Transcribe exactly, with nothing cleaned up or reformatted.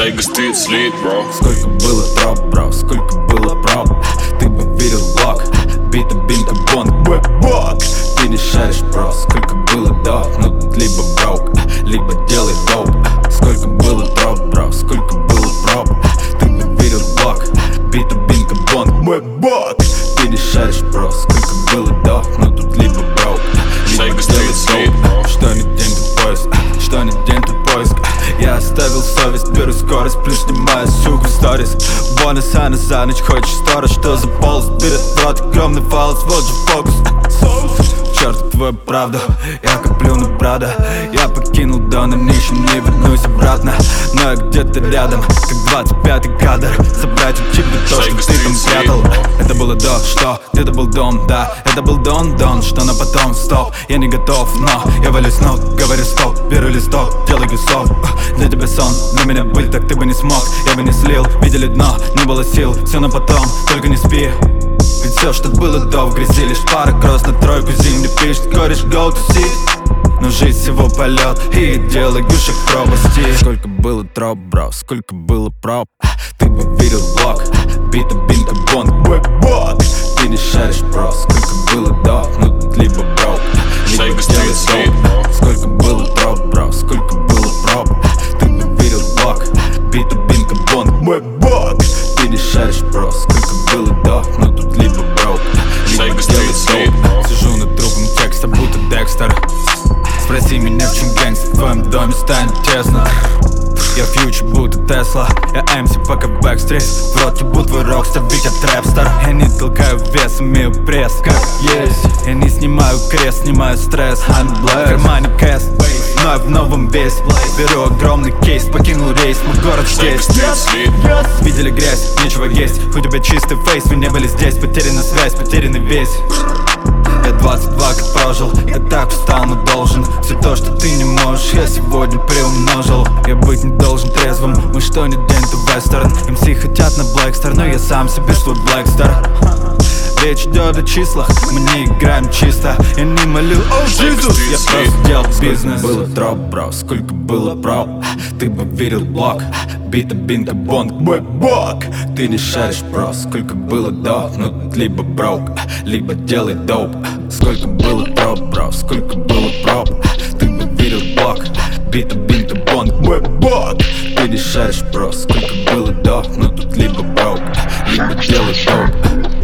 Sega Street Sleep, bro. Сколько было троп, бро, сколько было проб. Ты бы верил в лок, бита, бинка, бонг, бэк-бок. Ты не шаришь, бро, сколько было доп. Но тут либо брок, либо делай доп. Сколько было троп, бро, сколько было проб. Ты бы верил в лок, бита, бинка, бонг, бэк-бок. Ты не шаришь, бро, сколько было доп. Но тут либо брок, либо делай доп. Что не день, тут поиск, что не день, тут поиск. Я оставил совесть, беру скорость, плюс снимаю суку в сторис. Бонус, а на за ночь хочешь сторож, что за полос. Берет в рот огромный фалос, вот же фокус. Черт, твою правду, я коплю на брата. Я покинул дом, нищим, не вернусь обратно. Но я где-то рядом, как двадцать пятый кадр. Забрать у тебя то, что ты там прятал. Это было до, что? Где-то был дом, да. Это был дон, дон, что на потом, стоп. Я не готов, но я валюсь ног. Говорю стоп, беру листок, делаю гусов. Для тебя сон, для меня быль, так ты бы не смог. Я бы не слил, видели дно, не было сил. Все на потом, только не спи. Ведь все, что было до, в грязи лишь пара кросс на тройку зимний пишет, кореш, go to see. Но жизнь всего полет, и делаю шаг пропасти. Сколько было троп, бро, сколько было проб. Ты бы верил в блок, бита, бинка, бонг, бэк-бок. Ты не шаришь, бро, сколько было до. Но тут либо брок, либо делай доп. Сколько было троп, бро, сколько было проб. Ты бы верил в блок, бита, бинка, бонг, бэк-бок. Ты не шаришь, бро, сколько было до. Но тут либо брок, либо делай доп. Сижу над трупом текста, будто Декстер. Спроси меня, в чем гэнгстер, в твоем доме станет тесно. Я фьючер, будто Тесла, я эм си, пока в бэкстрит. В рот ебу твой рокстар, ведь я трэпстер. Я не толкаю вес, имею пресс, как есть. Я не снимаю крест, снимаю стресс. В кармане кэс, но я в новом весе. Беру огромный кейс, покинул рейс, мой город здесь. Видели грязь, нечего есть. У тебя чистый фейс, вы не были здесь. Потеряна связь, потерянный весь. Я двадцать два как прожил, я так устал, но должен. Все то, что ты не можешь, я сегодня приумножил. Я быть не должен трезвым, мы что ни день, то вестерн. эм си хотят на Блэкстар, но я сам себе свой Блэкстар. Речь идет о числах, мы не играем чисто. Я не молю, о Иисус, я просто делал бизнес. Было троп, бро, сколько было проб. Ты бы верил в блок, бита, бинка, бонг, бэк-бок. Ты не шаришь, бро, сколько было до. Но тут либо брок, либо делай доп. Сколько было троп, бро, сколько было проб. Ты бы верил в блок, бита, бинка, бонг, бэк-бок. Ты не шаришь, бро, сколько было до. Но тут либо брок, либо делай доп.